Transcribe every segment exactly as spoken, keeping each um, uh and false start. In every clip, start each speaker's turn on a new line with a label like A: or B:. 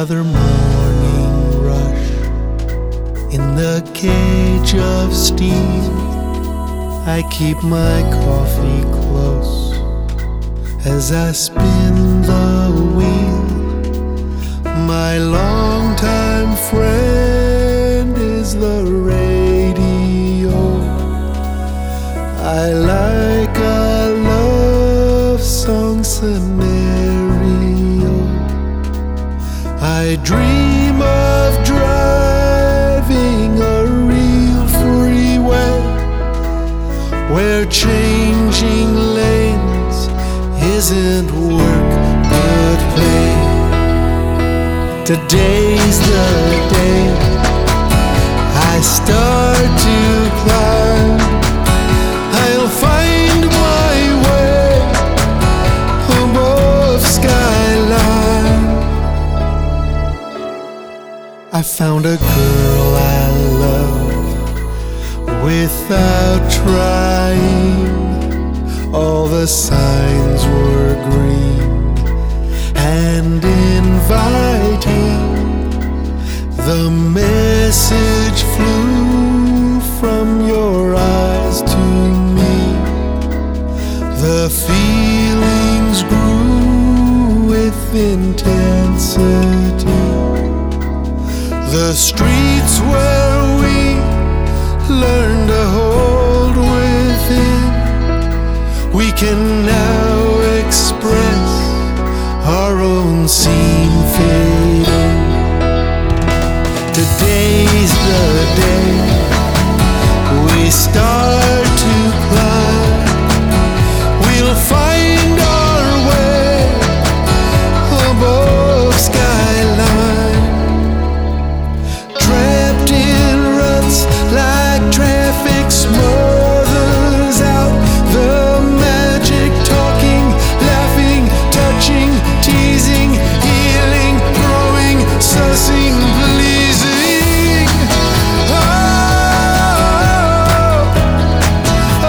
A: Another morning rush in the cage of steam. I keep my coffee close as I spin the wheel. My longtime friend is the radio. I like a love song scenario. I dream of driving a real freeway where changing lanes isn't work but play. Today's the day I start to climb. I'll find my way above skyline. I found a girl I love without trying. All the signs were green and inviting. The message flew from your eyes to me. The feelings grew with intensity. The streets where we learned to hold within, we can now express our own scene fading. Today's the day we start to climb. We'll find our way above skyline. Trapped in ruts like traffic smothers out the magic, talking, laughing, touching, teasing, healing, growing, sussing, pleasing. Oh, oh,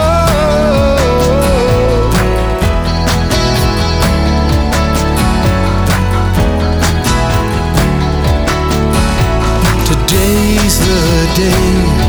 A: oh. Today's the day